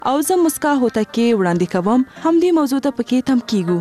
او زه مسکا هوتکی وړاندې کوم. همدې موضوع ته پکې تم کیږو.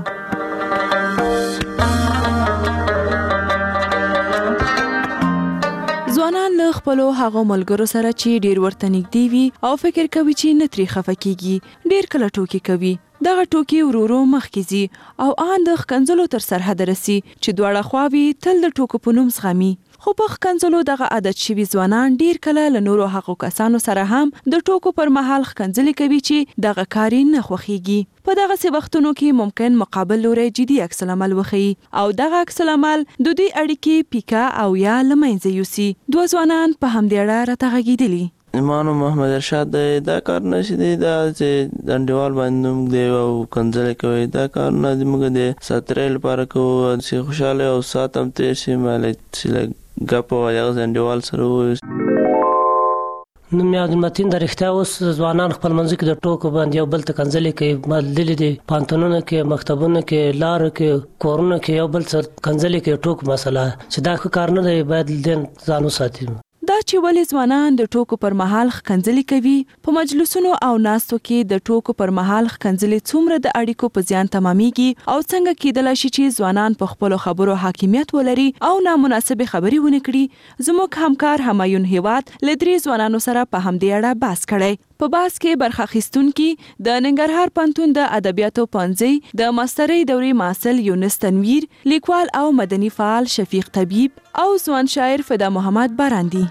ځوانان له خپلو هغو ملګرو سره چې ډیر ورته نږدې وي او فکر کوي چې نه ترې خفه کیږي، ډیر کله ټوکې کوي. دغه ټوکې ورو ورو مخکې ځي او ان د ښکنځلو تر سرحده رسي چې دواړه خواوې تل د ټوکو په نوم زغمي. خو په ښکنځلو دغه عادت شوي ځوانان ډیر کله له نورو هغو کسانو سره هم د ټوکو پر مهال ښکنځلې کوي چې دغه کار یې نه خوښیږي. په دغسې وختونو کې ممکن مقابل لوری جدي عکس العمل وښیي او دغه عکس العمل د دوی اړیکې پیکه او یا له منځه یوسي. دوه ځوانان په همدې اړه راته غږېدلي. ایمانو محمد ارشاد دی. دا کار نشي دی دا چې انډیوال باندې موږ دی او کنځلې کوي. دا کار نه دی، موږ دی ساترې لپاره کوو چې خوشاله او ساعت هم تېر شي. مالې چې ګپ وایي هغه انډیوال سره ووایي. نوم یې عبدالمتین. د رښتیا اوس ځوانان خپل منځ کې د ټوکو باندې یو بل ته کنځلې کوي. ما لیدلي دي پوهنتونونو کې، مکتبونو کې، لارو کې، کورونو کې یو بل سره کنځلې کوي. ټوک مسله چې دا ښه کار نه دی، باید دین ځان وساتي. دا چې ولې ځوانان د ټوکو پر مهال ښکنځلې کوي، په مجلسونو او ناستو کې د ټوکو پر مهال ښکنځلې څومره د اړیکو په زیان تمامیږي او څنګه کېدلی شي چې ځوانان په خپلو خبرو حاکمیت ولري او نامناسبې خبرې ونه کړي. زموږ همکار همایون هیواد له 3 ځوانانو سره په همدې اړه بحث کړی. په بحث کې برخه اخیستونکي د ننګرهار پوهنتون د ادبیاتو پوهنځي د ماسترۍ دورې محصل یونس تنویر، لیکوال او مدني فعال شفیق طبیب او ځوان شاعر فدا محمد باراندي.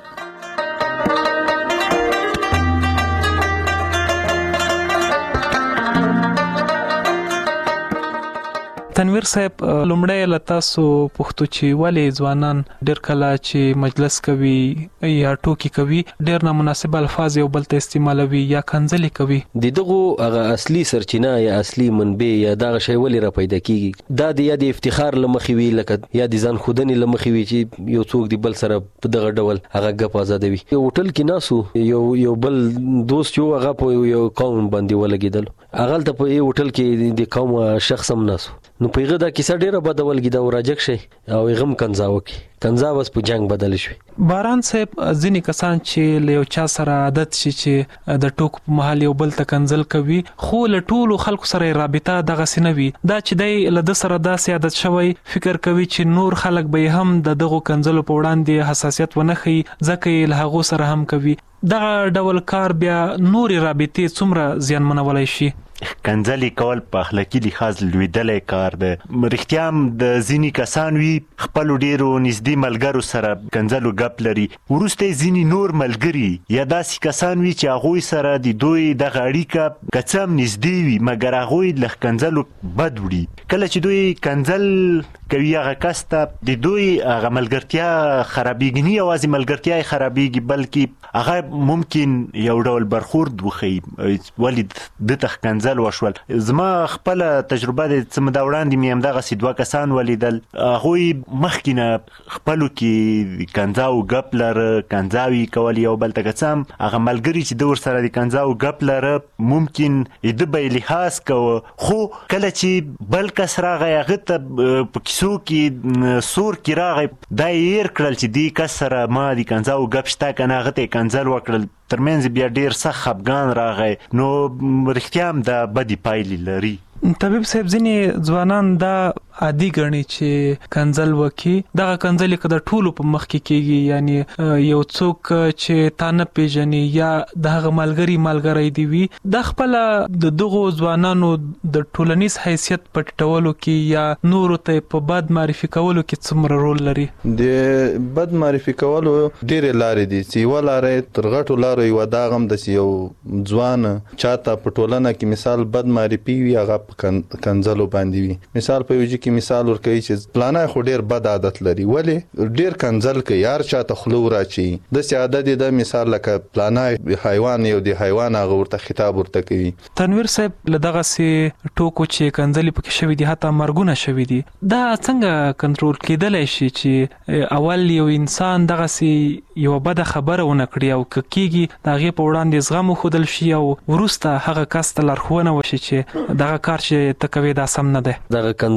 تنویر صاحب، لومړی له تاسو پوښتو چې ولې ځوانان ډېر کله چې مجلس کوي یا ټوکې کوي ډېر نامناسب الفاظ یو بل ته استعمالوي یا کنځلې کوي. د دغو هغه اصلي سرچینه یا اصلي منبع یا دغه شی ولې را پیدا کیږي؟ دا د یا د افتخار له مخې وي، لکه یا د ځان ښودنې له مخې وي چې یو څوک د بل سره په دغه ډول هغه ګپ ازادوي. یو هوټل کې ناسو یو بل دوست یو هغه په یو قوم باندې ولګېدل، هغه ته په یو هوټل کې د قوم شخص هم ناسو، نو پیغه دا کیسه ډیره بده ولګیده او راجک شي او غم کنځاو کی کنځا بس په جنگ بدل شي. باران صاحب، ځینې کسان چې له یو چا سره عادت شي چې د ټوک په مهال یو بل ته کنځل کوي، خو له ټولو خلکو سره رابطه دغه سینوي. دا چې دی له د سره داسې عادت شوی، فکر کوي چې نور خلک به هم د دغه کنځلو په وړاندې حساسیت ونه ښیي، ځکه یې له هغو سره هم کوي. دغه ډول کار بیا نورې رابطې څومره زیانمنولی شي؟ کنځلې کول په اخلاقي لحاظ لویدلی کار دی. رښتیا هم د ځینې کسان وي خپلو ډېرو نږدې ملګرو سره کنځلو ګپ لري، وروسته یې ځینې نور ملګري یا داسې کسان وي چې هغوی سره د دوی دغه اړیکه که څه هم نږدې وي مګر هغوی له کنځلو بد وړي. کله چې دوی کنځل کوي هغه کس ته د دوی هغه ملګرتیا خرابېږي، نه یوازې ملګرتیا یې خرابېږي بلکې هغه ممکن یو ډول برخورد وښیي ولې ده ته کنځل وشول. زما خپله تجربه د څه موده وړاندې مې همدغسې 2 کسان ولیدل، هغوی مخکې نه خپلو کې کنځاو ګپ لره، کنځاوې کول یو بل ته، که څه هم هغه ملګري چې ده ورسره د کنځاو ګپ لره ممکن ده به یې لحاظ کوه، خو کله چې بل کس راغی هغه ته په کیسو کې سور کې راغی، دا یې هېر کړل چې دې کس سره ما د کنځاو ګپ شته که نه، هغه ته یې کنځل وکړل، ترمنځ بیا ډېر سخت خفګان راغی. نو رښتیا هم دا بدې پایلې لري. طبیب صاحب، ځینې ځوانان دا عادي ګڼي چې کنځل وکړي. دغه کنځلې که د ټولو په مخ کې کېږي، یعنی یو څوک چې تا نه پېژني یا د هغه ملګری دی وي، دا خپله د دغو ځوانانو د ټولنیز حیثیت په ټیټولو کې یا نورو ته په بد معرفي کولو کې څومره رول لري؟ د بد معرفي کولو ډېرې لارې دي چې یوه لاره یې تر غټو لارو یوه دا غم ده چې یو ځوان چاته په ټولنه کې مثال بد معرفي وي، هغه په کنځلو باندې وي. مثال په یو ځای کې مثال ورکوي چې پلانه خو ډېر بد عادت لري، ولې ډېر کنځل کوي، هر چاته خوله وراچوي. داسې عادت یې ده مثال لکه پلانه حیوان یو د حیوان هغه ورته خطاب ورته کوي. تنویر صاحب، له دغسې ټوکو چې کنځلې پکې شوي دي، حتی مرګونه شوي دي، دا څنګه کنټرول کېدلی شي چې اول یو انسان دغسې یوه بده خبره ونه کړي او که کېږي د هغې په وړاندې زغم وښودل شي او وروسته هغه کس ته لارښوونه وشي چې دغه کار چې ته کوې دا سم نه دی؟ دغه کنځاو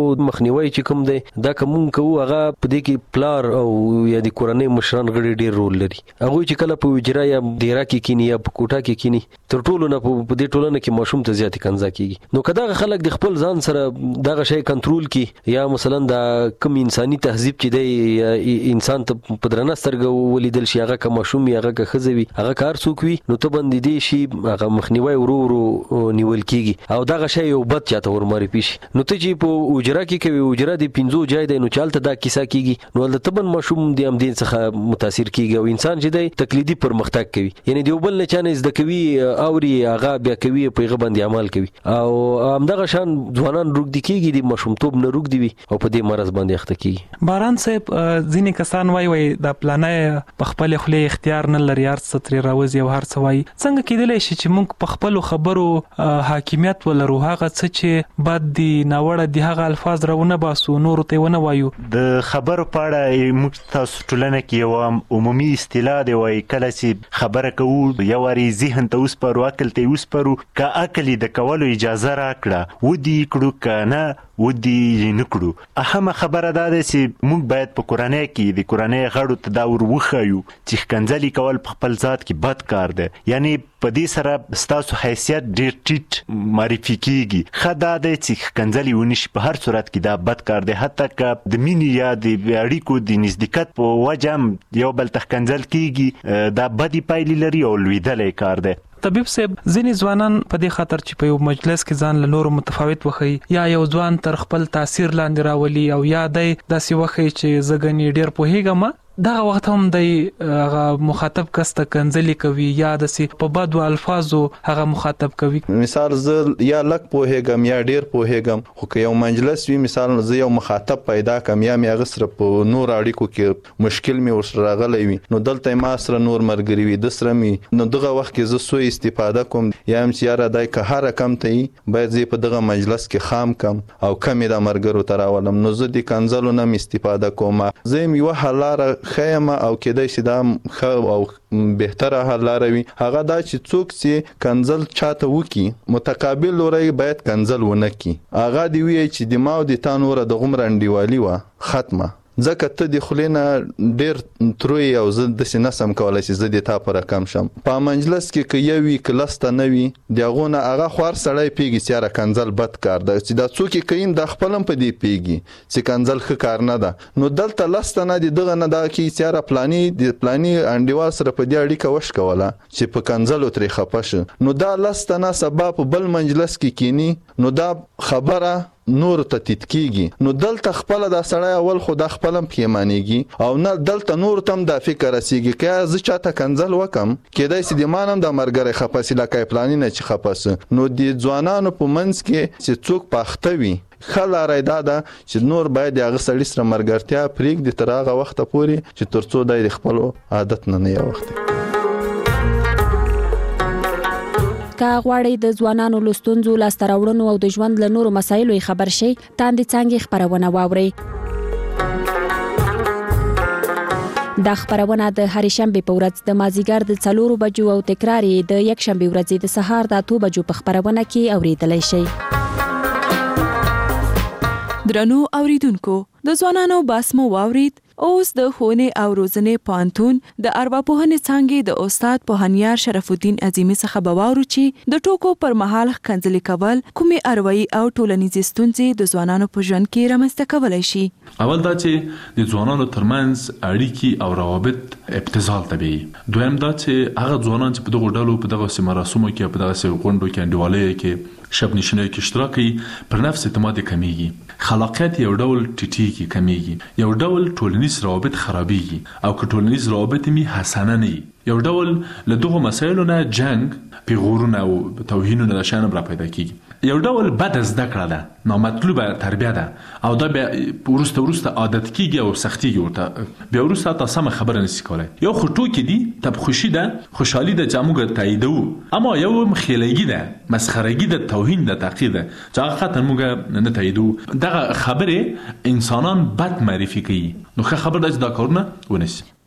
مخنیوي چې کوم دی دا کوم کوو هغه په دې کې پلار او یا د کورنۍ مشران غړي ډیر رول لري. هغه چې کله په وجرا یا ډیرا کې کینی یا په کوټه کې کینی تر ټولو نه په دې ټولنه کې ماشوم ته زیات کنځا کیږي. نو کدا خلک د خپل ځان سره دغه شی کنټرول کی یا مثلا د کوم انساني تهذیب چې دی انسان ته په درنه سترګه ولیدل شي هغه کوم ماشوم هغه که خزوي هغه کار څوک وي نو ته باندې دی شي هغه مخنیوي ورو نیول کیږي او دغه شی یو بد چاته ورماري پیش. نو ته چې په وجرا کې کوي وجرا د 15 جای دی نو چالت دا کیسه کیږي نو د تبن ماشوم د امدین څخه متاثر کیږي او انسان چې دی تقلیدي پرمختګ کوي یعنی دی بل نه چانه زده کوي اوري هغه بیا کوي په هغه باندې عمل کوي او همدغه شان ځوانان روګ دي کیږي د ماشومتوب نه روګ دی او په دې مرز باندې اخته کیږي. باران صاحب ځینې کسان وای د پلانې په خپل خله اختیار نه لري هر څه تر راوځي او هر څه وای څنګه کېدلی شي چې موږ په خپل خبرو حاکمیت ولرو هغه څه چې بد دي ناوړه دي هغه الفاظ راونه باسو نور ته ونه وایو. د خبرو په اړه موږ تاسو ټولنه کې یو عمومي اصطلاح دی وای کله چې خبره کوو یو وری ذهن ته اوس پر عقل ته اوس پر کا عقل د کولو اجازه راکړه ودی کړو کنه ودی نکړو. اهمه خبره دا ده چې موږ باید په کورنۍ کې د کورنۍ غړو ته دا ورخایو چې کنځلي کول په خپل ذات کې بد کار ده یعنی په دې سره ستاسو حیثیت ډیر ټیټ معرفي کیږي. خدا ده چې کنځلي ونشي په هر صورت کې دا بد کار ده حتی که د مینې یا د اړیکو د نزدېکت په وجه یو بل ته کنځل کیږي دا بدی پایلې لري او لویدلې کار ده. طبيب صاحب ځینې ځوانان په دې خاطر چې په یو مجلس کې ځان له نورو متفاوت وخی یا یو ځوان تر خپل تاثیر لاندې راولي او یا داسې وخی چې زګنی ډیر پوهیږم دا وخت هم د مخاطب کس ته کنځلي کوي یا د سی په بدو الفاظو هغه مخاطب کوي. مثال زه یا لک پوهیږم یا ډیر پوهیږم خو که یو مجلس وي مثال زه یو مخاطب پیدا کم یا مې غسر په نور اړیکو کې مشکل می ورسره راغلی وي نو دلته ما سره نور مرګري وي د سره می نو دغه وخت کې زه سو استفاده کوم یا هم چې را دای که هر کم ته باید زه په دغه مجلس کې خام کم او کم د مرګرو تراولم نو زه د کنځلو نه استفاده کوم زه یو حلاره خیمه او کېدای شي دا او بهتره حل لروي هغه دا چې څوک چې کنځل چاته وکي متقابل لوري باید کنځل ونه کی هغه دی وی چې د ماو د تانور د غمرندیوالي وا ختمه ځکه ته د خلینا ډیر تروي او زه د سینسم کولای شي زه د تا پر کم شم په مجلس کې کې یوي کلسته نوي دغه هغه خور سړی پیږي چې را کنځل بد کار ده چې دا څوک کین د خپلم په دی پیږي چې کنځل ښه کار نه ده نو دلته لسته نه دغه نه دا کې چې را پلاني انډیوال سره په دې اړیکه وش کوله چې په کنځلو ترې خپشه نو دا لسته نه سبب بل مجلس کې کینی نو دا خبره نور ته تتکیږي نو دلته خپل د سړی اول خو د خپلم پیمانېږي او نه دلته نور تم د فکر رسیږي که زه چاته کنځل وکم کېدای سي د مانم د مرګره خپاسي لکه پلاني نه چې خپاس نو د ځوانانو په منځ کې چې څوک پاختوي خلاره دا چې نور باید هغه سړی سره مرګرتیا پرېږدي تر هغه وخته پورې چې ترڅو د خپل عادت نه یو وخت که غواړئ د ځوانانو لستونزو لاسته راوړنو او د ژوند له نورو مسایلو خبر شئ تاندې څانګې خپرونه واورئ. دا خبرونه د هرې شنبې په ورځ د مازیګر د 4 بجو او تکرار د یک شنبې ورځې د سهار د 2 بجو په خبرونه کې اوریدلای شئ. درنو اوریدونکو د ځوانانو باسمو واورید اوس د ښوونې او روزنې پوهنتون د ارواپوهنې څانګې د استاد پوهنیار شرف الدین عظیمي څخه به واورو چې د ټوکو پر مهال کنځلې کول کومې اروایي او ټولنیزې ستونزې د ځوانانو په ژوند کې رامنځته کولی شي. اول دا چې د ځوانانو ترمنځ اړیکې او روابط ابتذال طبیعي. دویم دا چې هغه ځوانان چې په دغه ډلو په دغه مراسمو کې په دغه غونډو کې انډیوالۍ کې شب نشینۍ کې اشتراک کوي پر نفس اعتماد کمیږي خلاقیت یو ډول ټیټیږي کمیږي یو ډول ټولنیز روابط خرابېږي او که ټولنیز روابط می حسنه نه یو ډول له دغه مسایلو نه جنگ پیغورونه او توهینونه د شان را پیدا کیږي یو ډول بد زده کړه ده نامطلوبه تربیه ده او دا بیا ورسته عادت کیږي او سختیږي ورته بیا ورسته تاسو هم خبره نشي کولای یو خټو کې دي تب خوشی ده خوشحالي ده چې موږ تاییدو اما یو مخیلګي ده مسخرګي ده توهین ده تحقیر ده چې حقیقت موږ نه تاییدو دغه خبره انسانان بد معرفي کوي نو خبر ده دا کارونه ونیسي.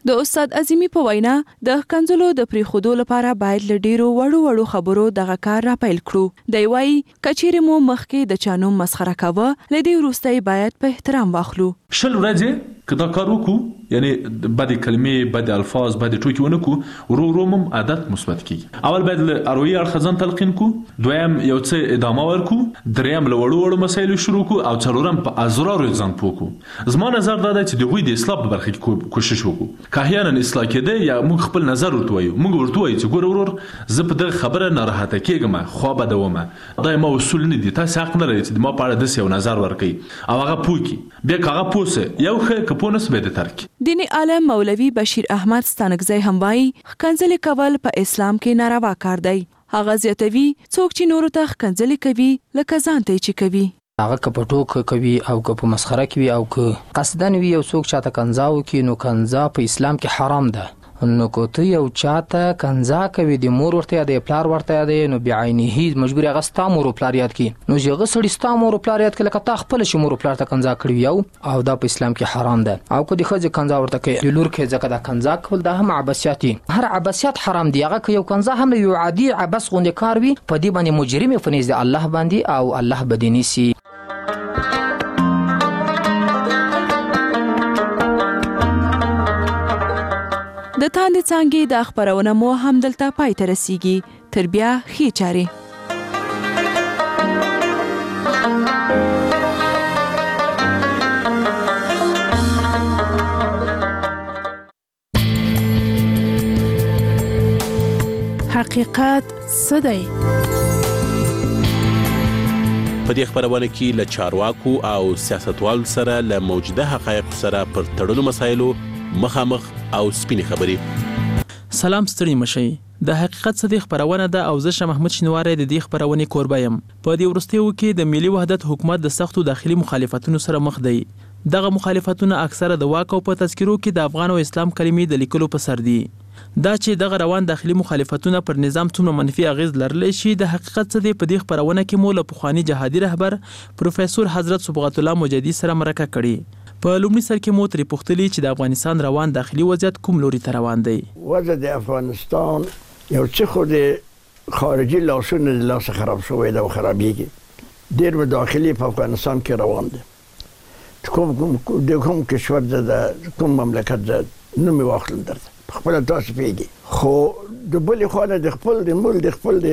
د استاد عظیمی په وینا د کنځلو د پریخودو لپاره باید له ډیرو وړو خبرو دغه کار را پیل کړو. دی وایي کچېرې مو مخکې د چا نوم مسخره کوه، له دې وروسته باید په احترام واخلو. شل ورځې که دا کار وکړو، یعنی بدې کلمې، بدې الفاظ، بدې ټوکې ونه کړو، ورو هم عادت مثبت کېږي. اول باید له اروایي اړخه ځان تلقین کړو، دویم یو څه ادامه ورکړو، دریم له وړو مسایلو شروع کړو او څلورم په ازرارو ځان پوه کړو. زما نظر دا دی چې د هغوی د اصلاح په برخه کې کوشش وکړو. که احیانا اصلاح کېده یا موږ خپل نظر ورته وایو، موږ ورته وایو چې ګوره ورور زه په دغه خبره ناراحته کېږم، خوا بدومه، دا ما اصول نه دي، تاسې حق نه لرئ چې د ما په اړه داسې یو نظر ورکړئ او هغه پوه کړي. بیا که هغه پوه سه یو ښه، که پوه نه سه بیا دې ترک. دیني عالم مولوي بشیر احمد ستانکزی هم وایي ښکنځلې کول په اسلام کې ناروا کار دی. هغه زیاتوي څوک چې نورو ته ښکنځلې کوي لکه ځان ته چې کوي، هغه که په ټوک کوي او که په مسخره کوي او که قصدن وي یو څوک چاته کنځا وکړي، نو کنځا په اسلام کې حرام ده. نو که ته یو چاته کنځا کوي، د مور ورته یا د پلار ورته دی، نو بعینه مجبور هغه ستا مور او پلار یاد کړي. نو چې هغه سړي ستا مور او پلار یاد کړي لکه تا خپله چې مور او پلار ته کنځا کړي یو، او دا په اسلام کې حرام ده. او که د ښځې کنځا ورته کوي د لور کې، ځکه دا کنځا کول دا هم عبثیات دي. هر عبثیات حرام دي. هغه که یو کنځا هم یو عادي عبث غوندې کار وي، په دې باندې مجرم په نزد الله باندې او الله به دې نیسي. د تاندې څانګې د خبرونه مو هم دلته پای ته رسیږي. تر بیا ښې چارې. حقیقت څه دی؟ په دې خبرونه کې له چارواکو او سیاستوالو سره له موجوده حقایقو سره پر تړلو مسایلو مخامخ او سپینې خبرې. سلام، ستړي مشئ. د حقیقت څه دی خبرونه ده او زه شاه محمود شینواری د دې خبرونې کوربه یم. په دې وروستیو کې د ملي وحدت حکومت د سختو داخلي مخالفتونو سره مخ دی. دغه مخالفتونه اکثره د واک او په تذکرو کې د افغان او اسلام کلمې د لیکلو په سر دي. دا چې دغه روان داخلي مخالفتونه پر نظام څومره منفي اغیز لرلی شي، د حقیقت څه دی په دې خبرونه کې مو له پخواني جهادي رهبر پروفیسور حضرت صبغت الله مجدي سره مرکه کړې. په لومړي سر کې مو ترې پوښتلي چې د افغانستان روان داخلي وضعیت کوم لوري ته روان دی. وضع د افغانستان یو څه خو د خارجي لاسونه د لاسه خراب شوی ده او خرابېږي. ډېر به داخلي په افغانستان کې روان دی. د کوم کشور ده، کوم مملکت ده، نوم یې واخلم درته په خپله تاسو پوهېږي. خو د بلې خوا نه د خپل د ملک د خپل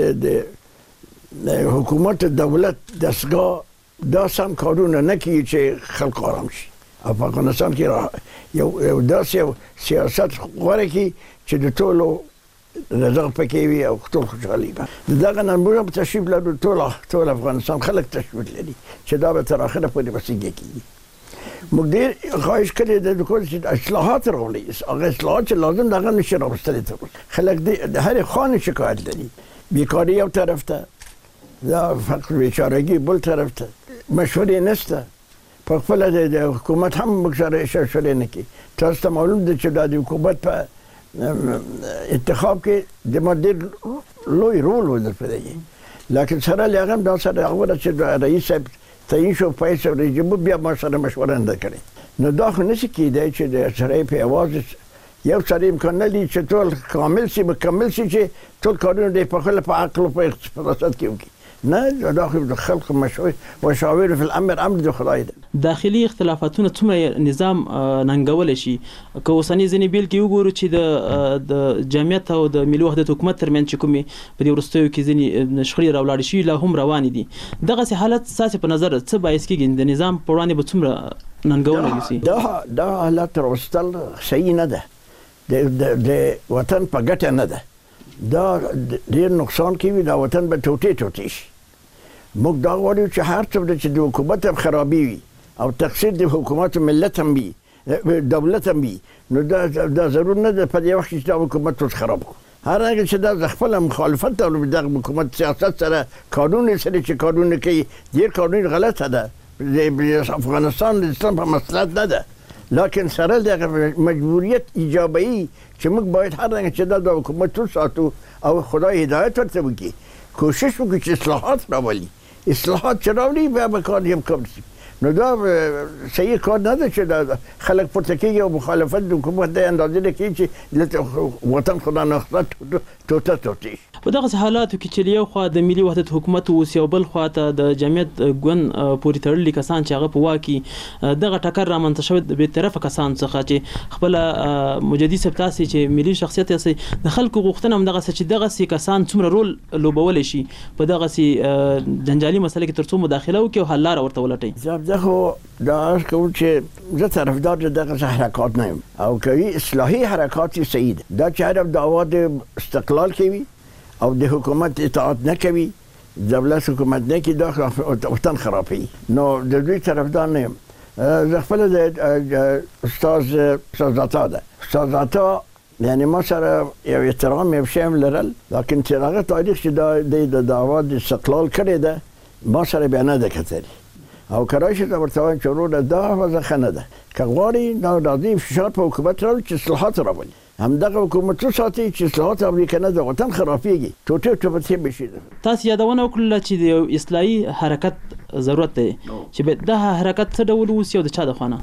د حکومت دولت دستګاه دا سم کارونه نه کوي چې خلق آرام شي. په افغانستان کې یو داسې یو سیاست غوره کړي چې د ټولو رضا پکې وي او ټول خوشحالي وي. د دغه نه موږ هم تشریف لرو، ټول افغانستان خلک تشریف لري چې دا به تر اخره پورې بسیږي کېږي. موږ ډېر خواهش کړی د حکومت چې اصلاحات راولي، هغه اصلاحات چې لازم دغه نشي راوستلی. تر اوسه خلک د هرې خوا نه شکایت لري. بیکاري یو طرف ته، دا فقر بیچارګي بل طرف ته، مشورې نشته. په خپله د حکومت هم موږ سره مشورې نه کوي. تاسو ته معلوم ده چې دا د حکومت په انتخاب کې د ما ډېر لوی رول ودرپدی، لکن سره له هغه هم دا سره هغه چې رئیس صاحب تعیین شو، فیصل رئیس بیا ما سره مشوره نه کړې. نو دا خو نشي کېدای چې د سړی په اواز یو سړی امکان نه لري چې ټول کامل شي، مکمل شي، چې ټول کارونه د په خپل په عقل او په اقتصاد کې وکړي. نه، دا خو د خلق مشاور فی الامر امر د خدای ده. داخلي اختلافاتونه څومره نظام ننګولی شي؟ که اوسنۍ ځینې بیلګې وګورو چې د جمعیت او د ملي وحدت حکومت ترمنځ چې کومې په دې وروستیو کې ځینې شخړې راولاړې شوي لا هم روانې دي. دغسې حالت ستاسې په نظر څه باعث کېږي د نظام په وړاندې به څومره ننګونه وسي؟ دا حالت راوستل صحیح نه ده، د وطن په ګټه نه ده. دا ډېر نقصان کوي، دا وطن به ټوټې شي. موږ دا غواړو چې هر څه چې د حکومت هم خرابي وي او تقصیر د حکومت ملت هم وي، دولت هم وي، نو دا ضرور نه ده په دې وخت کې چې دا حکومت اوس خراب کړو. هر هغه چې دا خپله مخالفت او دغه حکومت سیاست سره کارونه سره چې کارونه کوي، ډېر کارونه غلطه ده. د افغانستان د اسلام په مصلحت نه ده، لکن سره دغه مجبوریت ایجابوي چې موږ باید هر هغه چې دا حکومت وساتو او خدای هدایت ورته وکړي، کوشش وکړو چې اصلاحات راولي. اصلاحات چې راولي بیا به کار یم کم شي. نو دا صحیح کار نه ده چې خلک پورته کېږي او مخالفت د حکومت د اندازې نه کوي چې وطن خدا نخښته ټوټه ټوټې شي. په دغه حالاتو کې چې یو خوا د ملي وحدت حکومت اوس یو بل خوا ته د جمعیت ګوند پورې تړلي کسان چې هغه په واک کې دغه ټکر رامنځته شوی د بېطرفه کسانو څخه چې خپله مجدي صاحب تاسې چې ملي شخصیت یاستئ د خلکو غوښتنه همدغسې چې دغسې کسان څومره رول لوبولی شي په دغسې جنجالي مسله کې تر څو مداخله وکړي او حل لاره ورته ولټوي. زه خو دا عرض کوم چې زه طرفدار د دغسې حرکات نه یم او کوي اصلاحي حرکات یې صحیح ده. دا چې هدف دعوا د استقلال کوي او د حکومت اطاعت نه کوي، دولت حکومت نه کوي، دا وطن خرابوي. نو د دوی طرفدار نه یم. زه خپله د استاد عطا ده. استاد عطا یعنی ما سره یو احترام یو شی هم لرل، لکن چې هغه تاریخ چې د دعوا د استقلال کړې ده ما سره بیا نه ده کتلي او که راشي ته ورته وایم چې وروره دا وضع ښه نه ده. که غواړي نو راځي فشار په حکومت راوړي چې اصلاحات راولي. همدغه حکومت وساتي چې اصلاحات راوړي که نه د وطن خرابېږي، ټوټې ټوټې به شي. تاسو یادونه وکړله چې د یو اصلاحي حرکت ضرورت دی چې دغه حرکت څه ډول اوسي او د چا د خوا نه؟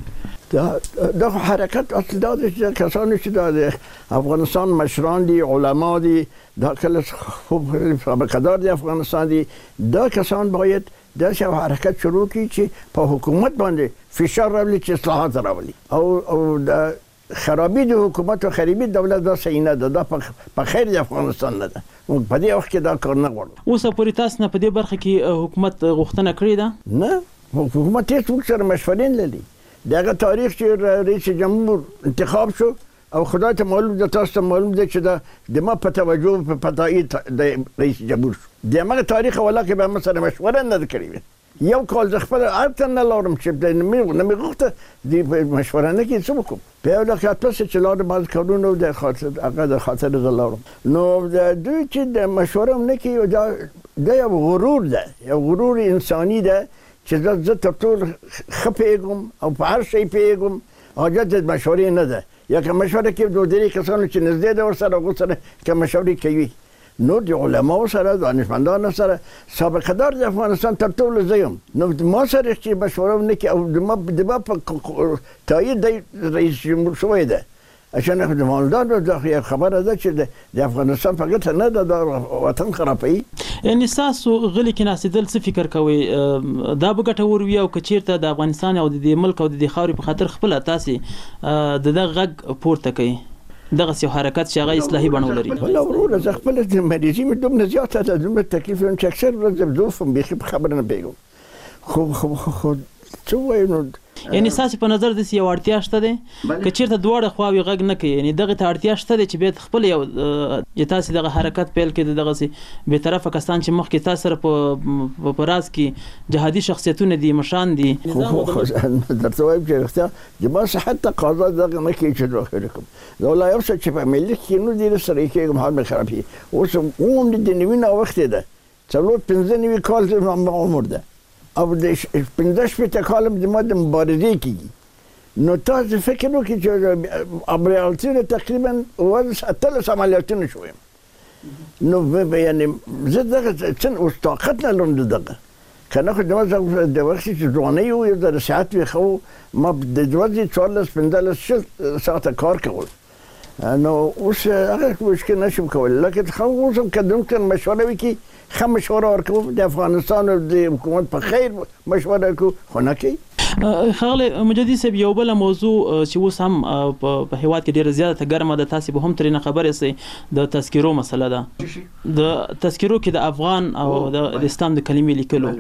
دغه حرکت اصل دا دی چې کسانو چې د افغانستان مشران دي، علما دي، دا کله خوب فابریکه‌دار دي افغانستان دي، دا کسان باید داسې یو حرکت شروع کړي چې په حکومت باندې فشار راولي چې اصلاحات راولي او د خرابي د حکومت او خرابي د دولت دا صحیح نه ده. دا په خیر د افغانستان نه ده. موږ په دې وخت کې دا کار نه غواړو. اوسه پورې تاسو نه په دې برخه کې حکومت غوښتنه کړې ده؟ نه، حکومت هېڅ موږ سره مشورې نه لري. دغه تاریخ چې رئیس جمهور انتخاب شو او خدای ته معلوم ده، تاسو ته معلوم ده چې د ما په توجه په تایید د رئیس جمهور شو. د هغه تاریخ ولا کې به ما سره مشوره نه کړې. یو کال زه خپله هلته نه لاړم چې نه مې غوښته د مشوره نه کړي څه وکړم. په یو لکه پسې چې لاړم بعض کارونو هغه د خاطر زه لاړم. نو دوی چې د مشوره هم نه کوي دا یو غرور ده، یو غرور انساني ده چې زه تر ټولو ښه پوهېږم او په هر شی پوهېږم. حاجت د مشورې نه ده. یا که مشوره کوي د درې کسانو چې نږدې ده ورسره هغو سره که مشورې کوي، نو د علماو سره دانشمندانو سره سابقه دار د افغانستان تر ټولو زه یم. نو ما سره چې مشوره ونه کړي او د ما په تایید دی رئیس جمهور شوی ده عشان د مالدارو دا خبره ده چې د افغانستان په ګټه نه ده، دا وطن خرابوي. یعنې ستاسو غلي کېناستېدل څه فکر کوئ دا به ګټور وي او که چېرته د افغانستان او د دې ملک او د دې خاورې په خاطر خپله تاسې د دغه غږ پورته کوئ دغسې یو حرکت چې هغه اصلاحي بڼه ولري؟ والله وروره زه خپله د مریضي مې دومره زیاته ده، دومره تکلیف یم چې اکثر ورځ ضعف یم، بیخي په خبره نه پوهېږم. خو څه ووایم نو یعنې ستاسې په نظر داسې یو اړتیا شته دی که چېرته دواړه خواوې غږ نه کوي، یعنې دغې ته اړتیا شته دی چې باید خپل یو تاسې دغه حرکت پیل کړي د دغسې بېطرفه کسان چې مخکې تاسو سره په راز کې جهادي شخصیتونه دي، مشران دي. درته وایم چې رښتیا زما صحت تقاضا دغه نه کوي چې داخل کړم. دا ولا یو څه چې په ملت کې نو ډېر سره یې کېږم حال مې خرابېږي. اوس عموم د نوي ناوختې ده، 4-5 کال عمر ده او د 15 کال د ما د مبارزې کېږي. نو تاسو فکر وکړئ چې عملیاتونه تقریبا 18 عملیاتونه شویم. نو یعنې زه دغه څه اوس طاقت نه لرم دغه که نه خو د وخت چې ځوانۍ و یو ذره صحت وي ښه ما د ورځې 14-15 ساعته کار کول. نو اوس هغه مشکل نشم کولی، لکن اوس هم که ممکن مشوره وکړي ښه مشوره ورکوم، د افغانستان او د حکومت په خیر مشوره کوو، خو نه کوي. ښاغلی مجدي صاحب یو بله موضوع چې اوس هم په هېواد کې ډېره زیاته ګرمه ده، تاسې به هم ترېنه خبر یاستئ، د تذکرو مسله ده. د تذکرو کې د افغان او د اسلام د کلمې لیکلو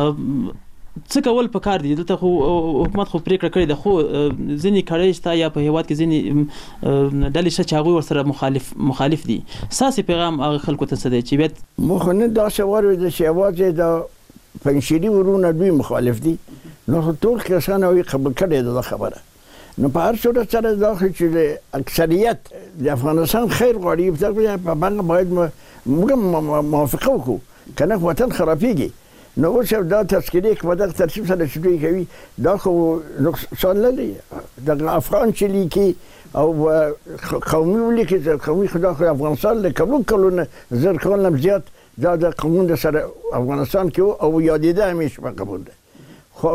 څه کول پکار دي؟ دلته خو حکومت خو پرېکړه کړې ده، خو ځینې کړۍ شته یا په هېواد کې ځینې ډلې شته چې هغوی ورسره مخالف دي. ستاسې پیغام هغه خلکو ته څه دی چې باید موږ خو نه داسې واورېده چې یوازې د پنجشیري ورونه دوی مخالف دي، نو خو ټول کسان هغوی قبول کړې ده دا خبره. نو په هر صورت سره دا خو چې د اکثریت د افغانستان خیر غواړي، په هغه باید موږ موافقه وکړو، که نه وطن خرابېږي. نو اوس یو دا تذکرې که په دغه ترتیب سره چې دوی کوي دا خو نقصان نه لري. دغه افغان چې لیکي او قومي ولیکي، قومي خو دا خو افغانستان له کلونه 1000 کاله زیات دا د قانون د سره افغانستان کې او یادېده همیشه په قبول ده. خو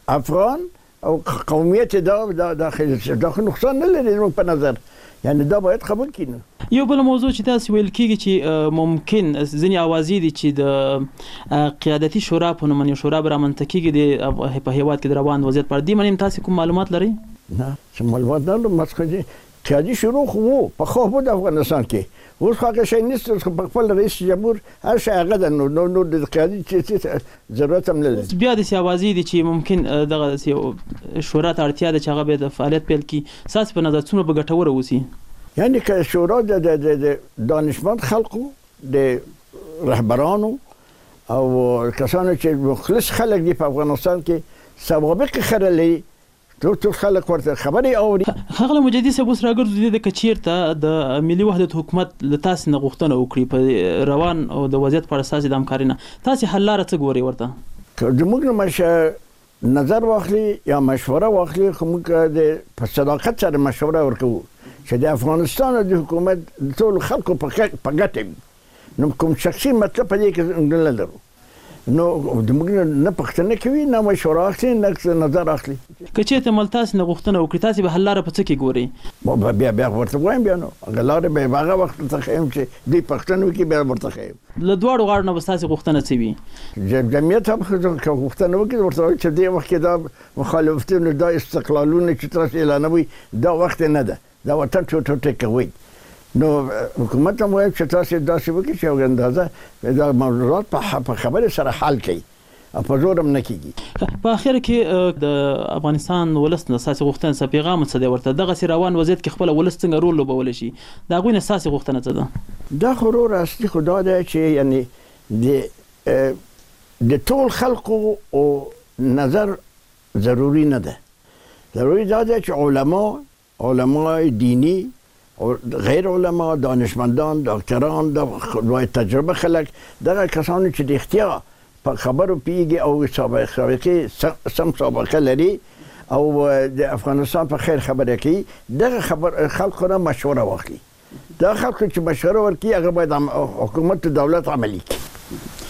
افغان او قومیت دا داخل نقصان نه لري په نظر، یعنی دا باید قبول کړي. یو بل موضوع چې تاسو ویل کېږي چې ممکن ځینې اوازې دي چې د قیادتي شورا په نوم یو شورا به رامنځته کېږي په هیواد کې د روان وضعیت پر دې باندې تاسو کوم معلومات لرئ؟ نه څه معلومات نه لرم. مسخه قیادي شروع خو په خو په افغانستان کې اوس هغه شی نشته، په خپل رئیس جمهور هر شی هغه د نور د قیادي چې ضرورت هم نه لري. بیا د سیاوازي دي چې ممکن دغه شورا ته اړتیا ده چې هغه به د فعالیت پیل کړي. ساس په نظر څومره به ګټوره اوسي؟ یعنی که شورا د دانشمند خلکو د رهبرانو او کسانو چې مخلص خلک دي په افغانستان کې سوابق خرلي ټول خلک ورته خبرې اوري. هغه مجدي صاحب اوس راګرځي د کچیرته د ملي وحدت حکومت له تاسو نه غوښتنه وکړي په روان او د وضعیت پر اساس د همکاري نه، تاسو حل لاره څه ګوري ورته؟ که موږ نظر واخلي یا مشوره واخلي، خو موږ د په صداقت سره مشوره ورکوو چې د افغانستان د حکومت ټول خلکو په ګټه وي. نو کوم شخصي مطلب په دې کې نه لرو، نو د موږ نه پښتنه کوي نه مشوره اخلي نه نظر اخلي. که چېرته ملتاس نه غوښتنه وکړي تاسو به حل لاره په څه کې ګوري؟ بیا ورته وایم بیا نو هغه لاره به هغه وخت ته خیم چې دوی پښتنه وکړي بیا ورته خیم. له دواړو غاړو نه به ستاسو غوښتنه څه وي؟ جمعیت هم غوښتنه وکړي ورته وایي چې دې وخت کې دا مخالفتونه دا استقلالونه چې تاسو اعلانوي دا وخت نه ده، دا وطن ټوټه کوي. نو حکومت هم وایي چې تاسو داسې وکړئ چې یو اندازه دا موضوعات په خبرې سره حل کړي او په زور هم نه کېږي. په اخر کې د افغانستان ولس نه ستاسو غوښتنه څه پیغام څه دی ورته؟ دغسې روان وضعیت کې خپله ولس څنګه رول لوبولی شي؟ د هغوی نه ستاسو غوښتنه څه ده؟ دا خو ورور اصلي خو دا ده چې یعنې د ټول خلقو او نظر ضروري نه ده. ضروري دا ده چې علما دینی او غیر علما، دانشمندان، ډاکټران، د تجربه خلک، دغه کسانو چې د اختیار په خبرو پیږي او سابقه سم سابقه لري او د افغانستان په خیر خبره کوي، دغه خلکو نه مشوره واخلي. دا خلکو چې مشوره ورکړي هغه باید حکومت دولت عملي کړي.